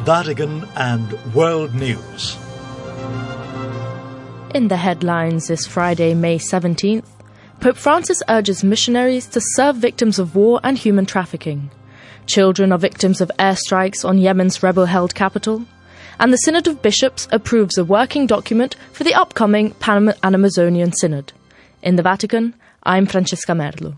Vatican and World News. In the headlines this Friday, May 17th, Pope Francis urges missionaries to serve victims of war and human trafficking. Children are victims of airstrikes on Yemen's rebel-held capital. And the Synod of Bishops approves a working document for the upcoming Pan-Amazonian Synod. In the Vatican, I'm Francesca Merlo.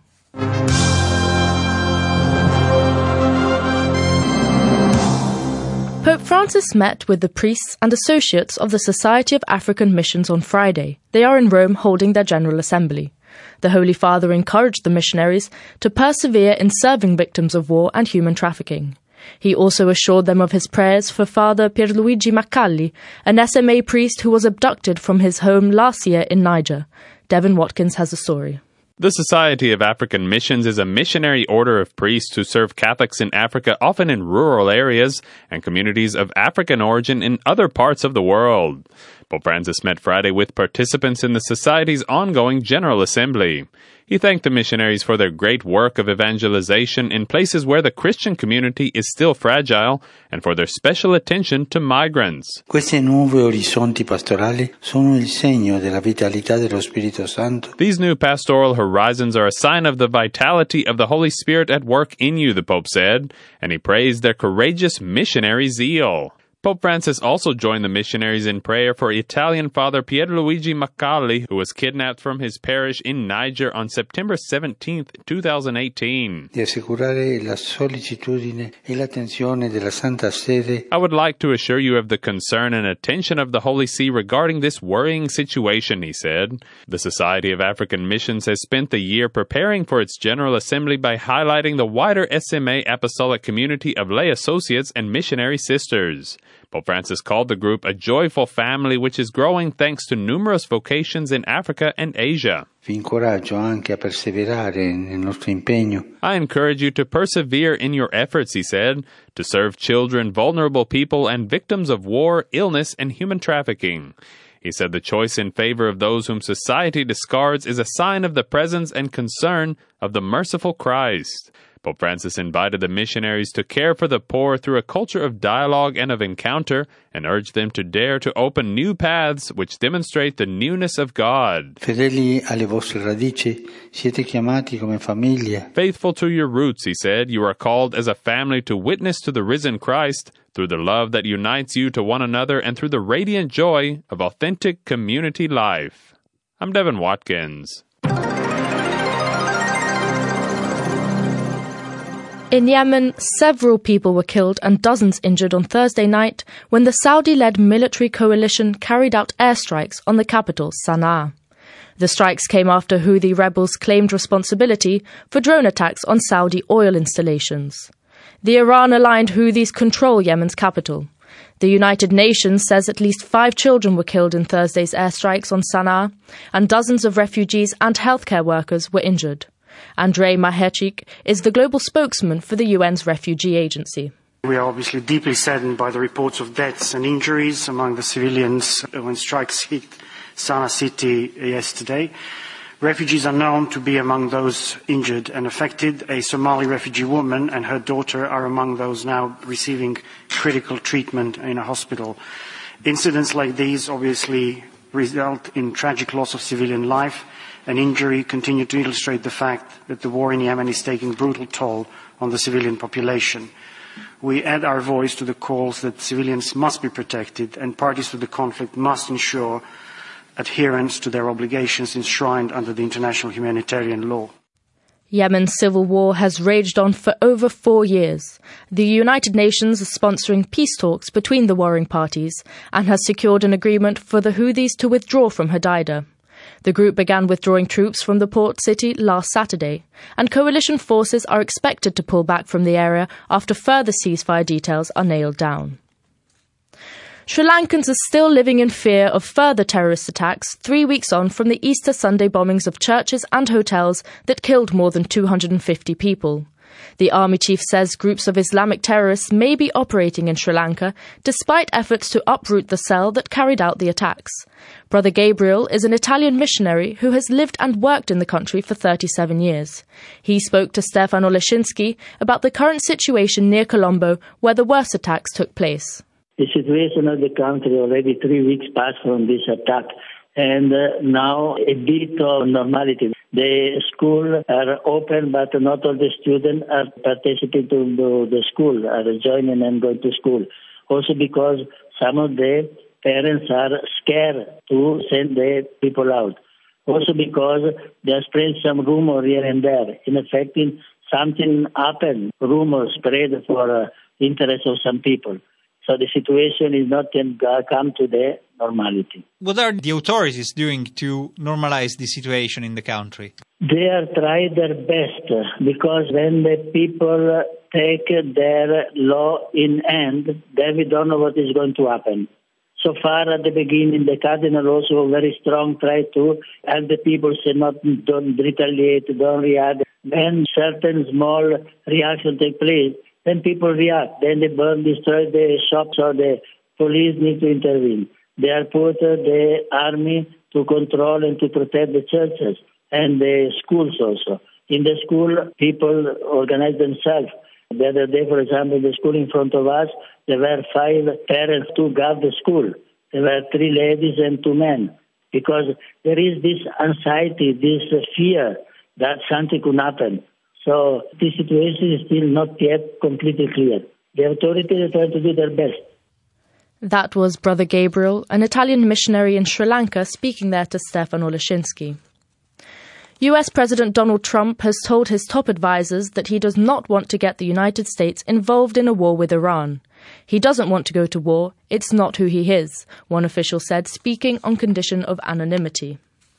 Pope Francis met with the priests and associates of the Society of African Missions on Friday. They are in Rome holding their General Assembly. The Holy Father encouraged the missionaries to persevere in serving victims of war and human trafficking. He also assured them of his prayers for Father Pierluigi Maccalli, an SMA priest who was abducted from his home last year in Niger. Devin Watkins has the story. The Society of African Missions is a missionary order of priests who serve Catholics in Africa, often in rural areas, and communities of African origin in other parts of the world. Pope Francis met Friday with participants in the Society's ongoing General Assembly. He thanked the missionaries for their great work of evangelization in places where the Christian community is still fragile and for their special attention to migrants. Questi nuovi orizzonti pastorali sono il segno della vitalità dello Spirito Santo. These new pastoral horizons are a sign of the vitality of the Holy Spirit at work in you, the Pope said, and he praised their courageous missionary zeal. Pope Francis also joined the missionaries in prayer for Italian Father Pierluigi Maccalli, who was kidnapped from his parish in Niger on September 17, 2018. Di assicurare la sollecitudine e l'attenzione della Santa Sede. I would like to assure you of the concern and attention of the Holy See regarding this worrying situation, he said. The Society of African Missions has spent the year preparing for its General Assembly by highlighting the wider SMA apostolic community of lay associates and missionary sisters. Pope Francis called the group a joyful family which is growing thanks to numerous vocations in Africa and Asia. Vi incoraggio anche a perseverare nel nostro impegno. I encourage you to persevere in your efforts, he said, to serve children, vulnerable people, and victims of war, illness, and human trafficking. He said the choice in favor of those whom society discards is a sign of the presence and concern of the merciful Christ. Pope Francis invited the missionaries to care for the poor through a culture of dialogue and of encounter, and urged them to dare to open new paths which demonstrate the newness of God. Fedeli alle vostre radici, siete chiamati come famiglia. Faithful to your roots, he said, you are called as a family to witness to the risen Christ through the love that unites you to one another and through the radiant joy of authentic community life. I'm Devin Watkins. In Yemen, several people were killed and dozens injured on Thursday night when the Saudi-led military coalition carried out airstrikes on the capital, Sana'a. The strikes came after Houthi rebels claimed responsibility for drone attacks on Saudi oil installations. The Iran-aligned Houthis control Yemen's capital. The United Nations says at least 5 children were killed in Thursday's airstrikes on Sana'a, and dozens of refugees and healthcare workers were injured. Andrei Mahechik is the global spokesman for the UN's refugee agency. We are obviously deeply saddened by the reports of deaths and injuries among the civilians when strikes hit Sana'a city yesterday. Refugees are known to be among those injured and affected. A Somali refugee woman and her daughter are among those now receiving critical treatment in a hospital. Incidents like these obviously result in tragic loss of civilian life and injury, continue to illustrate the fact that the war in Yemen is taking brutal toll on the civilian population. We add our voice to the calls that civilians must be protected and parties to the conflict must ensure adherence to their obligations enshrined under the international humanitarian law. Yemen's civil war has raged on for over 4 years. The United Nations is sponsoring peace talks between the warring parties and has secured an agreement for the Houthis to withdraw from Hodeidah. The group began withdrawing troops from the port city last Saturday, and coalition forces are expected to pull back from the area after further ceasefire details are nailed down. Sri Lankans are still living in fear of further terrorist attacks 3 weeks on from the Easter Sunday bombings of churches and hotels that killed more than 250 people. The army chief says groups of Islamic terrorists may be operating in Sri Lanka despite efforts to uproot the cell that carried out the attacks. Brother Gabriel is an Italian missionary who has lived and worked in the country for 37 years. He spoke to Stefano Leshinsky about the current situation near Colombo, where the worst attacks took place. The situation of the country already 3 weeks passed from this attack, and now a bit of normality. The schools are open, but not all the students are participating to the school, are joining and going to school. Also because some of the parents are scared to send the people out. Also because they are spreading some rumor here and there. In effect, something happened, rumors spread for interest of some people. So the situation is not come to the normality. What are the authorities doing to normalize the situation in the country? They are trying their best, because when the people take their law in hand, then we don't know what is going to happen. So far at the beginning, the cardinal also very strong, tried to help the people, say don't retaliate, don't react. When certain small reaction take place, then people react. Then they burn, destroy the shops, or the police need to intervene. They are put the army to control and to protect the churches and the schools also. In the school, people organize themselves. The other day, for example, in the school in front of us, there were 5 parents to guard the school. There were 3 ladies and 2 men. Because there is this anxiety, this fear that something could happen. So the situation is still not yet completely clear. The authorities are trying to do their best. That was Brother Gabriel, an Italian missionary in Sri Lanka, speaking there to Stefano Leshinsky. US President Donald Trump has told his top advisors that he does not want to get the United States involved in a war with Iran. He doesn't want to go to war. It's not who he is, one official said, speaking on condition of anonymity.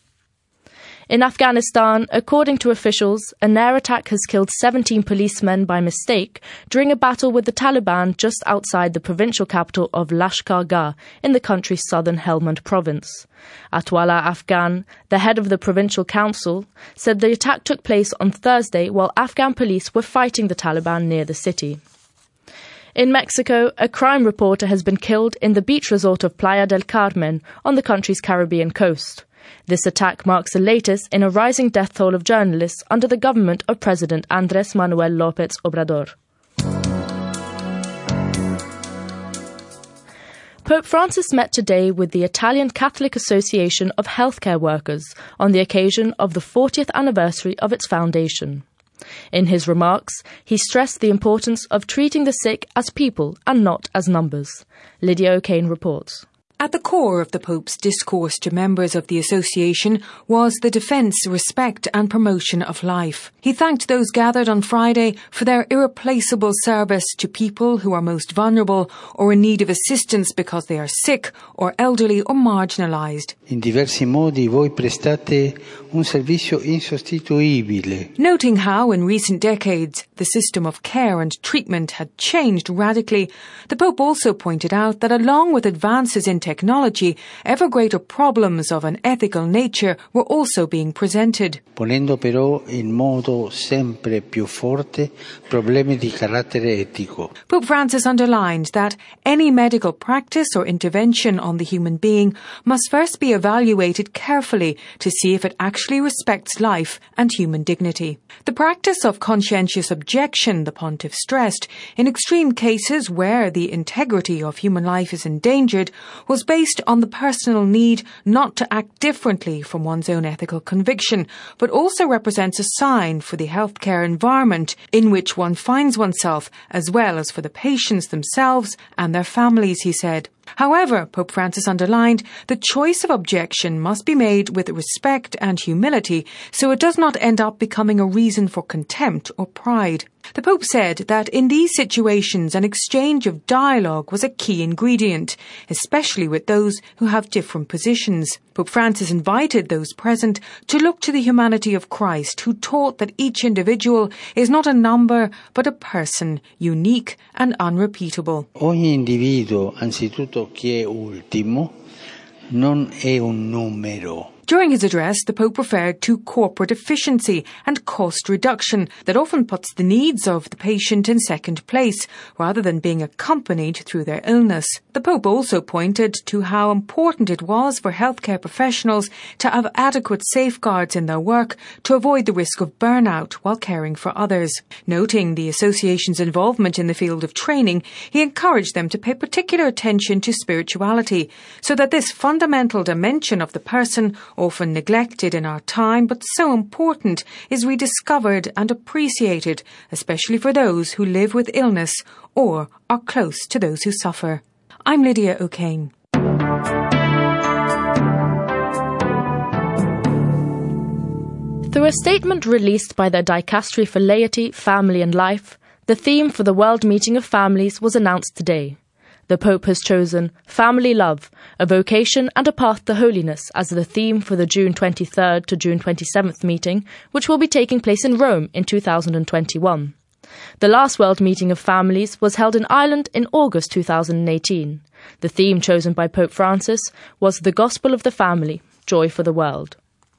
In Afghanistan, according to officials, an air attack has killed 17 policemen by mistake during a battle with the Taliban just outside the provincial capital of Lashkar Gah in the country's southern Helmand province. Atwallah Afghan, the head of the provincial council, said the attack took place on Thursday while Afghan police were fighting the Taliban near the city. In Mexico, a crime reporter has been killed in the beach resort of Playa del Carmen on the country's Caribbean coast. This attack marks the latest in a rising death toll of journalists under the government of President Andrés Manuel López Obrador. Pope Francis met today with the Italian Catholic Association of Healthcare Workers on the occasion of the 40th anniversary of its foundation. In his remarks, he stressed the importance of treating the sick as people and not as numbers. Lydia O'Kane reports. At the core of the Pope's discourse to members of the association was the defence, respect and promotion of life. He thanked those gathered on Friday for their irreplaceable service to people who are most vulnerable or in need of assistance because they are sick or elderly or marginalised. In diversi modi voi prestate un servizio insostituibile. Noting how in recent decades the system of care and treatment had changed radically, the Pope also pointed out that along with advances in technology, ever greater problems of an ethical nature were also being presented. Ponendo però in modo sempre più forte problemi di carattere etico. Pope Francis underlined that any medical practice or intervention on the human being must first be evaluated carefully to see if it actually respects life and human dignity. The practice of conscientious objection, the pontiff stressed, in extreme cases where the integrity of human life is endangered, was based on the personal need not to act differently from one's own ethical conviction, but also represents a sign for the healthcare environment in which one finds oneself, as well as for the patients themselves and their families, he said. However, Pope Francis underlined, the choice of objection must be made with respect and humility, so it does not end up becoming a reason for contempt or pride. The Pope said that in these situations an exchange of dialogue was a key ingredient, especially with those who have different positions. Pope Francis invited those present to look to the humanity of Christ, who taught that each individual is not a number but a person, unique and unrepeatable. Ogni individuo, anzitutto chi è ultimo, non è un numero. During his address, the Pope referred to corporate efficiency and cost reduction that often puts the needs of the patient in second place, rather than being accompanied through their illness. The Pope also pointed to how important it was for healthcare professionals to have adequate safeguards in their work to avoid the risk of burnout while caring for others. Noting the association's involvement in the field of training, he encouraged them to pay particular attention to spirituality, so that this fundamental dimension of the person, often neglected in our time but so important, is rediscovered and appreciated, especially for those who live with illness or are close to those who suffer. I'm Lydia O'Kane. Through a statement released by the Dicastery for Laity, Family and Life, the theme for the World Meeting of Families was announced today. The Pope has chosen Family Love, a vocation and a path to holiness as the theme for the June 23rd to June 27th meeting, which will be taking place in Rome in 2021. The last World Meeting of Families was held in Ireland in August 2018. The theme chosen by Pope Francis was The Gospel of the Family, Joy for the World.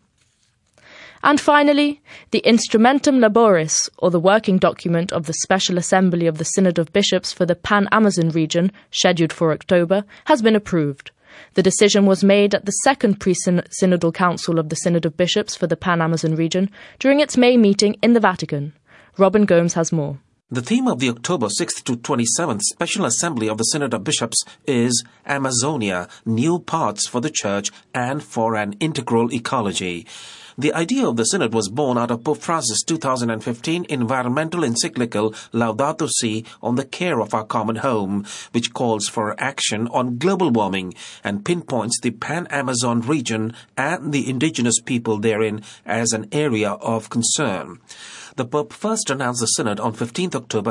And finally, the Instrumentum Laboris, or the working document of the Special Assembly of the Synod of Bishops for the Pan-Amazon region, scheduled for October, has been approved. The decision was made at the second pre-synodal council of the Synod of Bishops for the Pan-Amazon region during its May meeting in the Vatican. Robin Gomes has more. The theme of the October 6th to 27th Special Assembly of the Synod of Bishops is Amazonia, New Paths for the Church and for an Integral Ecology. The idea of the Synod was born out of Pope Francis' 2015 environmental encyclical Laudato Si on the care of our common home, which calls for action on global warming and pinpoints the Pan-Amazon region and the indigenous people therein as an area of concern. The Pope first announced the Synod on 15th October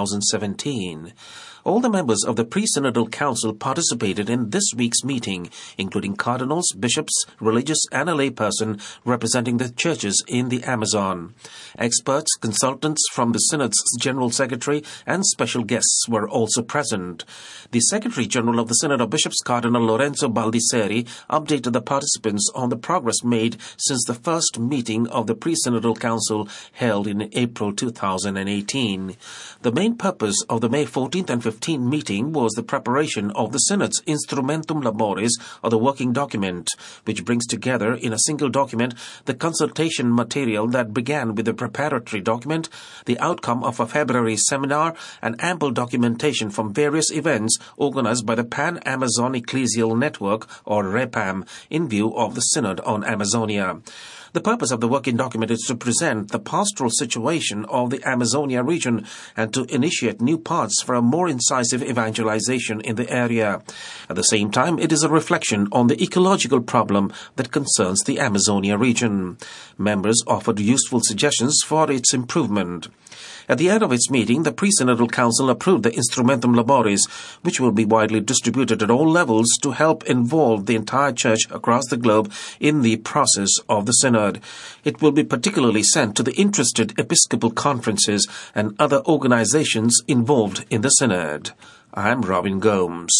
2017. All the members of the Pre-Synodal Council participated in this week's meeting, including cardinals, bishops, religious and a layperson representing the churches in the Amazon. Experts, consultants from the Synod's General Secretary and special guests were also present. The Secretary General of the Synod of Bishops, Cardinal Lorenzo Baldisseri, updated the participants on the progress made since the first meeting of the Pre-Synodal Council held in April 2018. The main purpose of the May 14th and 15th meeting was the preparation of the Synod's Instrumentum Laboris, or the working document, which brings together in a single document the consultation material that began with the preparatory document, the outcome of a February seminar, and ample documentation from various events organized by the Pan-Amazon Ecclesial Network, or REPAM, in view of the Synod on Amazonia. The purpose of the working document is to present the pastoral situation of the Amazonia region and to initiate new paths for a more incisive evangelization in the area. At the same time, it is a reflection on the ecological problem that concerns the Amazonia region. Members offered useful suggestions for its improvement. At the end of its meeting, the Pre-Synodal Council approved the Instrumentum Laboris, which will be widely distributed at all levels to help involve the entire Church across the globe in the process of the Synod. It will be particularly sent to the interested Episcopal conferences and other organizations involved in the Synod. I'm Robin Gomes.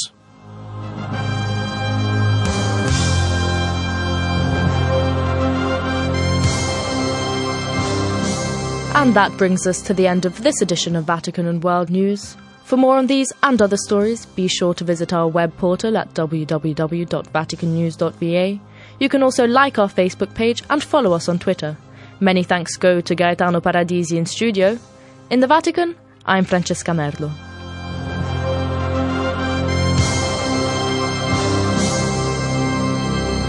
And that brings us to the end of this edition of Vatican and World News. For more on these and other stories, be sure to visit our web portal at www.vaticannews.va. You can also like our Facebook page and follow us on Twitter. Many thanks go to Gaetano Paradisi in studio. In the Vatican, I'm Francesca Merlo.